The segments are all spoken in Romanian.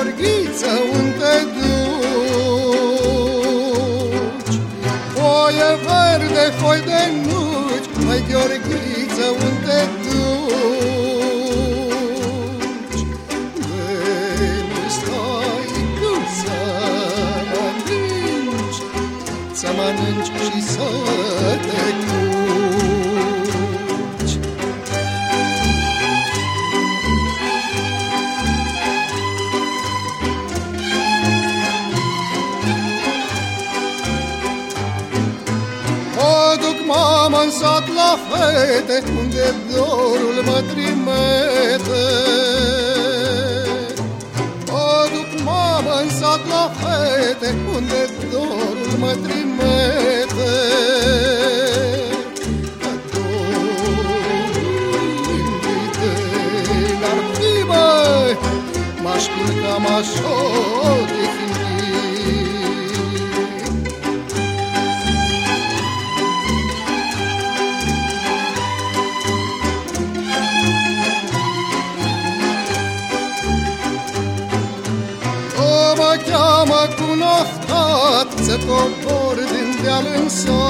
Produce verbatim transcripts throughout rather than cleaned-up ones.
Gheorghiță, unde duci? Foaie verde, foi de nuci, măi Gheorghiță, unde duci? De nu stai tu să mănânci, să mănânci și să te culci. Mama-n sat la fete, unde dorul mă trimete. O duc mama-n sat la fete, unde dorul mă trimete. Că dorul invite n-ar fi, băi, m-aș culca, m-aș odihni. Mă cheamă cu noftat să cobor din deal în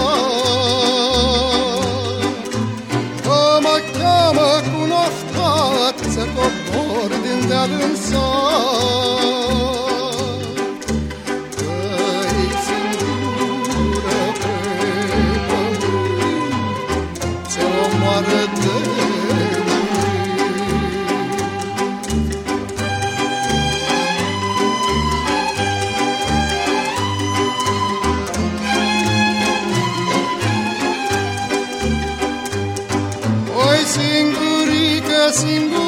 sat. Mă cheamă cu noftat să cobor din deal în sat. Că-i singură pe pământ, ți-o omoară de singurică, singurică.